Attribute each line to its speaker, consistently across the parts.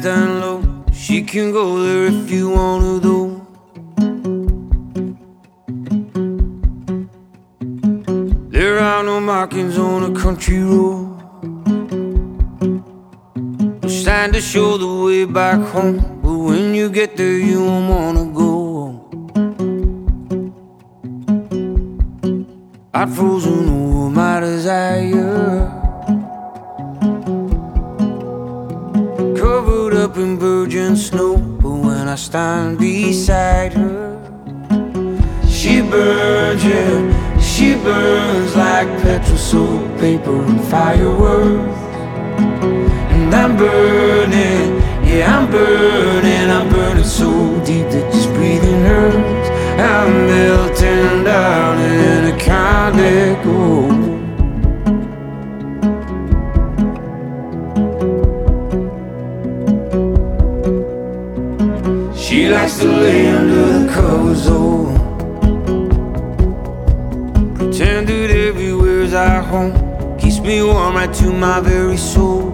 Speaker 1: down low. She can go there if you wanna though. There are no markings on a country road, no sign to show the way back home. But when you get there you won't wanna go. I'd frozen over my desire, covered up in virgin snow. But when I stand beside her, she burns, yeah, she burns like petrol, soap, paper and fireworks. And I'm burning, yeah, I'm burning so deep that just breathing hurts. I'm melting down and I can't let go. She likes to lay under the covers, oh, pretend that everywhere's our home, keeps me warm right to my very soul.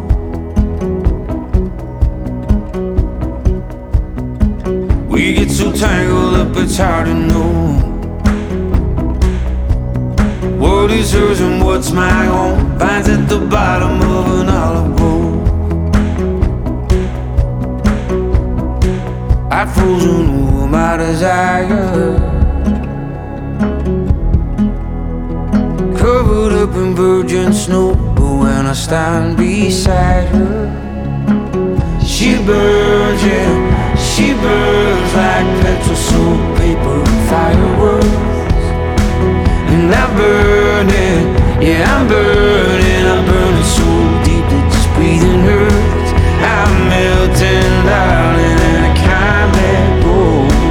Speaker 1: We get so tangled up it's hard to know what is hers and what's my own. Finds at the bottom of an olive grove. I've frozen over my desire, covered up in virgin snow. But when I stand beside her, she burns, yeah, she burns like petrol, soap, paper and fireworks. And I'm burning, yeah, I'm burning so deep that just breathing hurts. I'm melting down and I can't let go.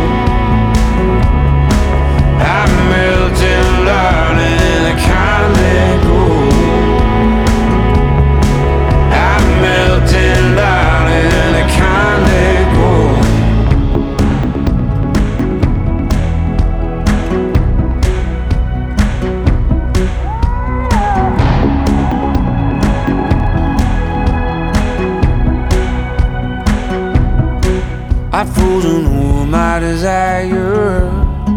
Speaker 1: I'm melting down and I can't let go. I'm melting down and I can't let go. I've frozen over my desire,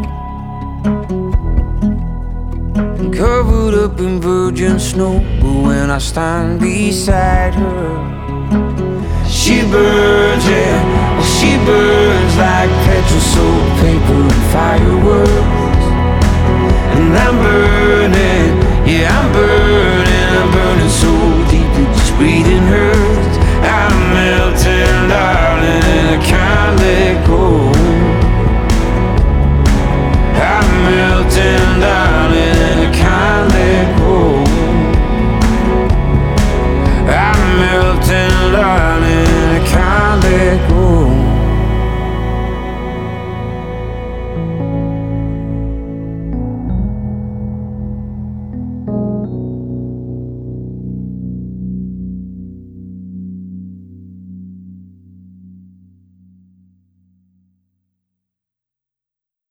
Speaker 1: covered up in virgin snow. But when I stand beside her, she burns, yeah, she burns like petrol, soap, paper and fireworks. And I'm burning,